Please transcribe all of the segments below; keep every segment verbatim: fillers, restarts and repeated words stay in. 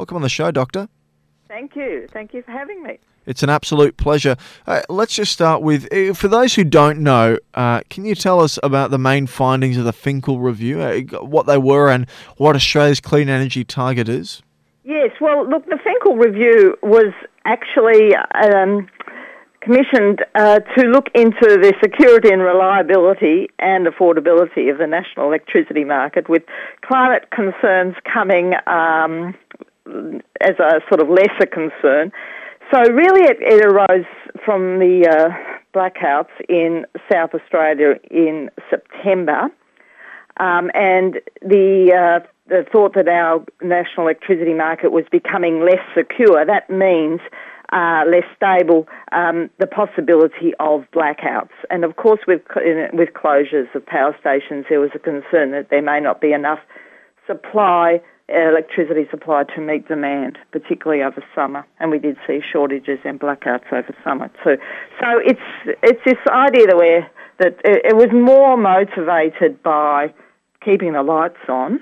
Welcome on the show, Doctor. Thank you. Thank you for having me. It's an absolute pleasure. Uh, let's just start with, uh, for those who don't know, uh, can you tell us about the main findings of the Finkel review, uh, what they were and what Australia's clean energy target is? Yes, well, look, the Finkel review was actually um, commissioned uh, to look into the security and reliability and affordability of the national electricity market, with climate concerns coming um, as a sort of lesser concern. So really it, it arose from the uh, blackouts in South Australia in September, um, and the, uh, the thought that our national electricity market was becoming less secure. That means uh, less stable, um, the possibility of blackouts. And of course with, with closures of power stations, there was a concern that there may not be enough supply electricity supply to meet demand, particularly over summer, and we did see shortages and blackouts over summer too. So it's it's this idea that we're that it, it was more motivated by keeping the lights on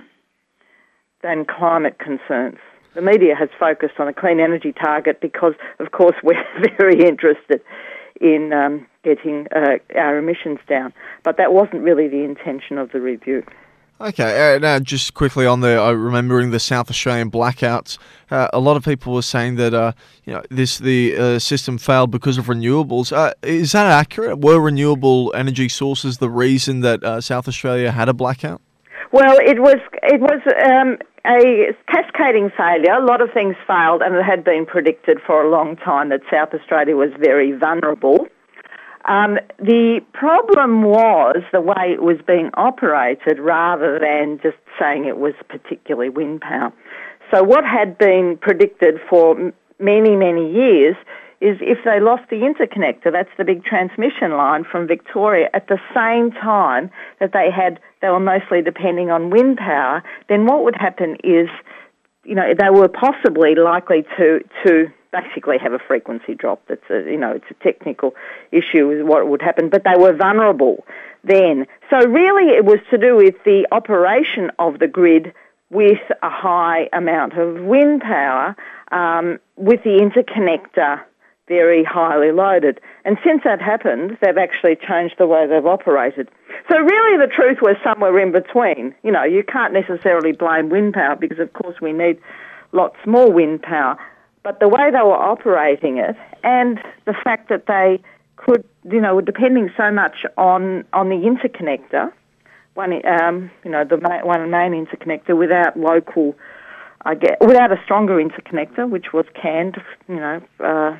than climate concerns. The media has focused on a clean energy target because, of course, we're very interested in um, getting uh, our emissions down, but that wasn't really the intention of the review. Okay, uh, now just quickly on the uh, remembering the South Australian blackouts, uh, a lot of people were saying that uh, you know this the uh, system failed because of renewables. Uh, is that accurate? Were renewable energy sources the reason that uh, South Australia had a blackout? Well, it was it was um, a cascading failure. A lot of things failed, and it had been predicted for a long time that South Australia was very vulnerable. Um, the problem was the way it was being operated rather than just saying it was particularly wind power. So what had been predicted for many, many years is if they lost the interconnector, that's the big transmission line from Victoria, at the same time that they had, they were mostly depending on wind power, then what would happen is, you know, they were possibly likely to, to basically have a frequency drop. That's a, you know, it's a technical issue is what would happen, but they were vulnerable then. So really it was to do with the operation of the grid with a high amount of wind power, um, with the interconnector very highly loaded. And since that happened, they've actually changed the way they've operated. So really the truth was somewhere in between. You know, you can't necessarily blame wind power because, of course, we need lots more wind power. But the way they were operating it and the fact that they could, you know, were depending so much on, on the interconnector, one, um, you know, the main, one main interconnector without local, I guess, without a stronger interconnector, which was canned, you know, uh,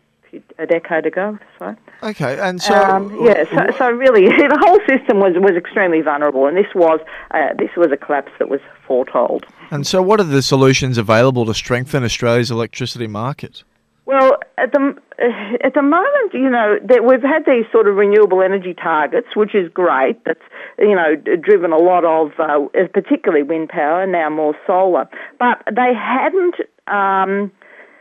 a decade ago. So. Okay, and so um, yeah, so, so really the whole system was, was extremely vulnerable, and this was uh, this was a collapse that was foretold. And so, what are the solutions available to strengthen Australia's electricity market? Well, at the at the moment, you know, that we've had these sort of renewable energy targets, which is great. That's, you know, driven a lot of, uh, particularly wind power, and now more solar. But they hadn't. Um,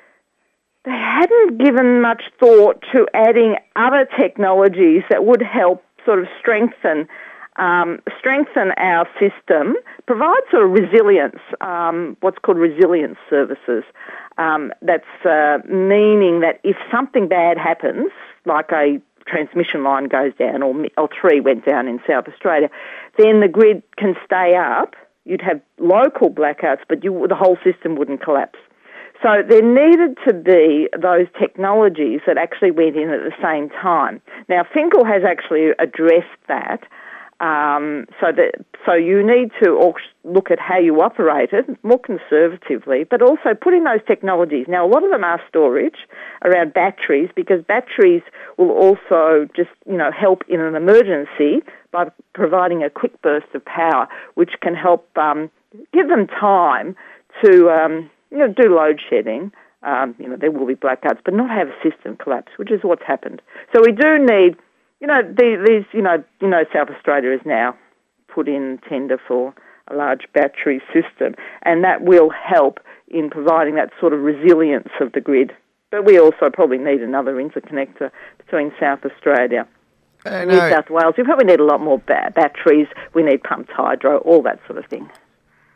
They hadn't given much thought to adding other technologies that would help sort of strengthen um, strengthen our system, provide sort of resilience, um, what's called resilience services. Um, that's uh, meaning that if something bad happens, like a transmission line goes down or, or three went down in South Australia, then the grid can stay up. You'd have local blackouts, but you, the whole system wouldn't collapse. So there needed to be those technologies that actually went in at the same time. Now, Finkel has actually addressed that. Um, so that so you need to look at how you operate it more conservatively, but also put in those technologies. Now, a lot of them are storage around batteries, because batteries will also just, you know, help in an emergency by providing a quick burst of power, which can help um, give them time to um, you know, do load shedding. Um, you know, there will be blackouts, but not have a system collapse, which is what's happened. So we do need, you know, these, you know, you know, South Australia has now put in tender for a large battery system, and that will help in providing that sort of resilience of the grid. But we also probably need another interconnector between South Australia and New South Wales. We probably need a lot more ba- batteries. We need pumped hydro, all that sort of thing.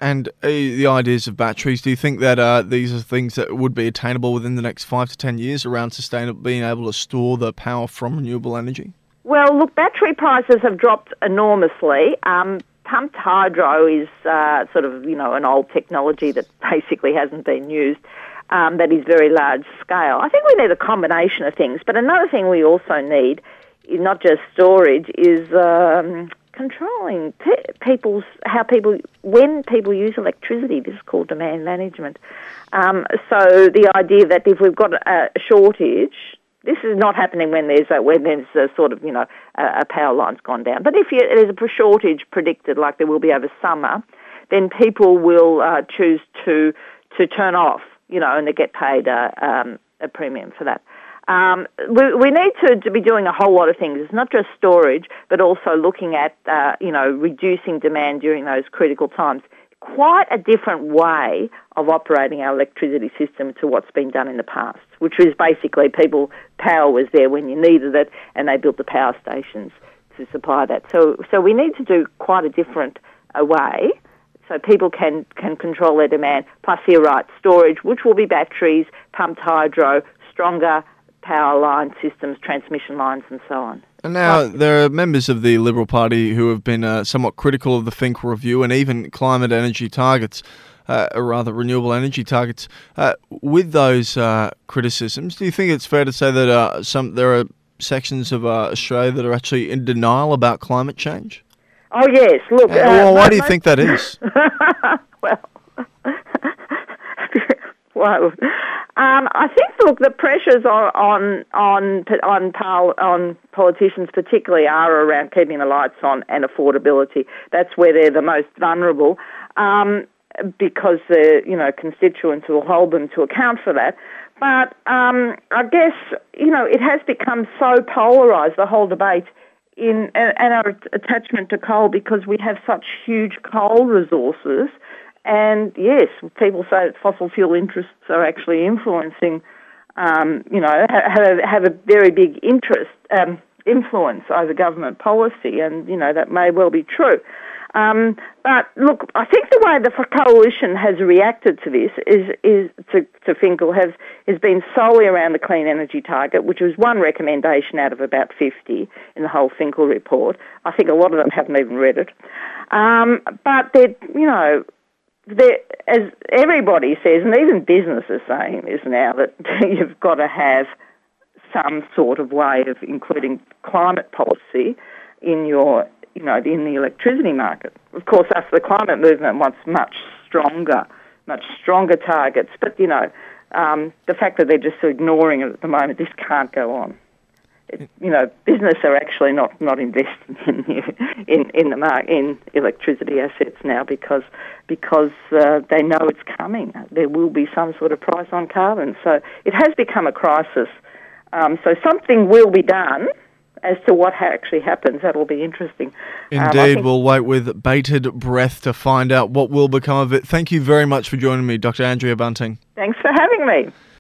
And uh, the ideas of batteries, do you think that uh, these are things that would be attainable within the next five to ten years around sustainable, being able to store the power from renewable energy? Well, look, battery prices have dropped enormously. Um, pumped hydro is uh, sort of, you know, an old technology that basically hasn't been used, um, that is very large scale. I think we need a combination of things. But another thing we also need, not just storage, is um, controlling pe- people's, how people, when people use electricity. This is called demand management. Um, so the idea that if we've got a shortage, this is not happening when there's a, when there's a sort of, you know, a, a power line's gone down. But if you, there's a shortage predicted, like there will be over summer, then people will uh, choose to to turn off, you know, and they get paid a, um, a premium for that. Um, we, we need to, to be doing a whole lot of things. It's not just storage, but also looking at, uh, you know, reducing demand during those critical times. Quite a different way of operating our electricity system to what's been done in the past, which was basically people, power was there when you needed it, and they built the power stations to supply that. So, so we need to do quite a different uh, way, so people can, can control their demand. Plus, you're right, storage, which will be batteries, pumped hydro, stronger power line systems, transmission lines, and so on. And now there are members of the Liberal Party who have been uh, somewhat critical of the Finkel review and even climate energy targets, uh, or rather renewable energy targets. Uh, with those uh, criticisms, do you think it's fair to say that uh, some there are sections of uh, Australia that are actually in denial about climate change? Oh yes, look. Uh, well, why do you think that is? well, well. Um, I think, look, the pressures on on on on, pol- on politicians particularly are around keeping the lights on and affordability. That's where they're the most vulnerable, um, because the you know constituents will hold them to account for that. But um, I guess you know it has become so polarised, the whole debate in and, and our attachment to coal, because we have such huge coal resources. And yes, people say that fossil fuel interests are actually influencing, um, you know, have a, have a very big interest, um, influence over government policy, and, you know, that may well be true. Um, but look, I think the way the coalition has reacted to this is, is to, to Finkel has, has been solely around the clean energy target, which was one recommendation out of about fifty in the whole Finkel report. I think a lot of them haven't even read it. Um, but they're, you know, There, as everybody says, and even business is saying this now, that you've got to have some sort of way of including climate policy in your, you know, in the electricity market. Of course, us, the climate movement wants much stronger, much stronger targets. But you know, um, the fact that they're just ignoring it at the moment, this can't go on. It, you know, business are actually not, not investing in in in the mar- in electricity assets now because because uh, they know it's coming. There will be some sort of price on carbon, so it has become a crisis. Um, so something will be done. As to what ha- actually happens, that will be interesting. Indeed, um, we'll wait with bated breath to find out what will become of it. Thank you very much for joining me, Doctor Andrea Bunting. Thanks for having me.